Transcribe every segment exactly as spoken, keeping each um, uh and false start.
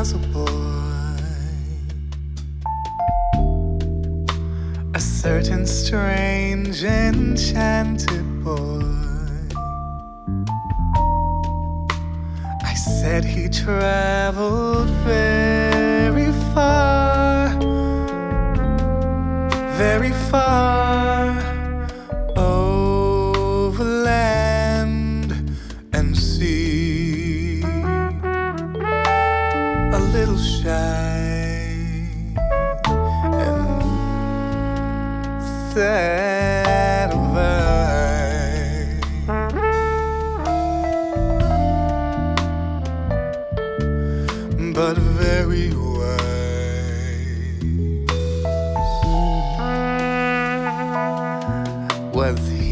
was a boy, a certain strange, enchanted boy. I said he traveled very far, very far, over land and sea. A little shy and sad of eye, but very wise was he.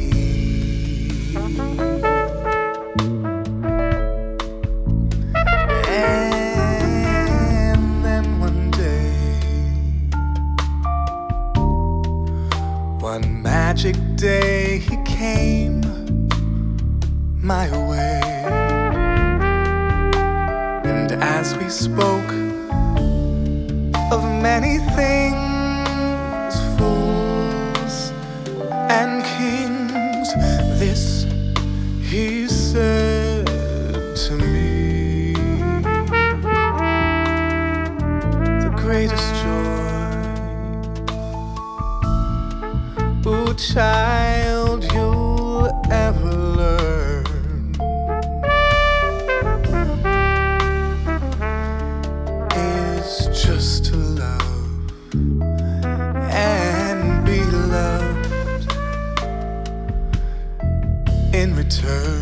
One magic day he came my way, and as we spoke of many things, fools and kings, this he said to me: the greatest joy, ooh, child, you'll ever learn is just to love and be loved in return.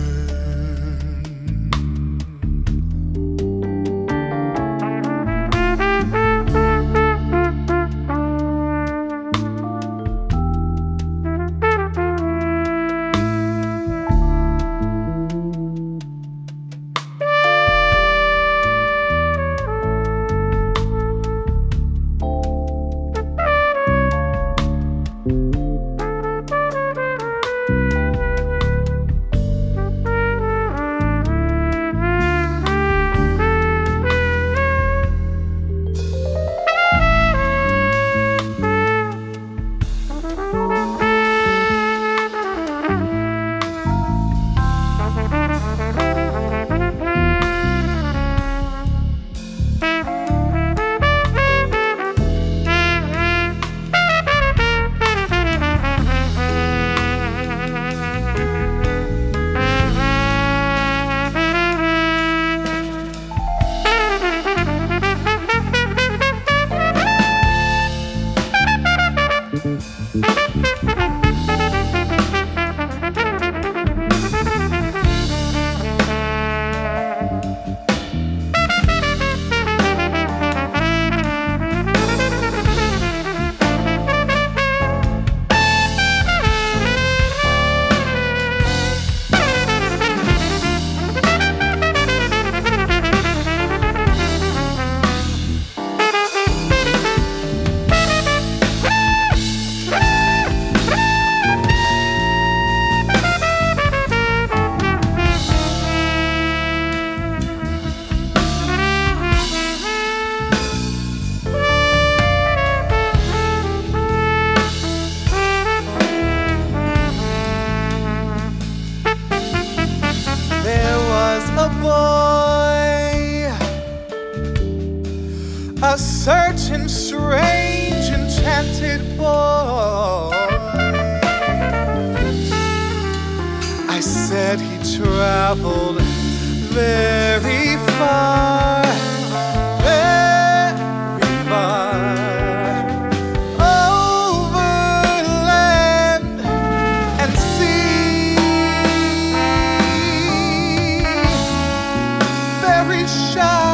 A certain strange, enchanted boy. I said he traveled very far, very far, over land and sea. Very shy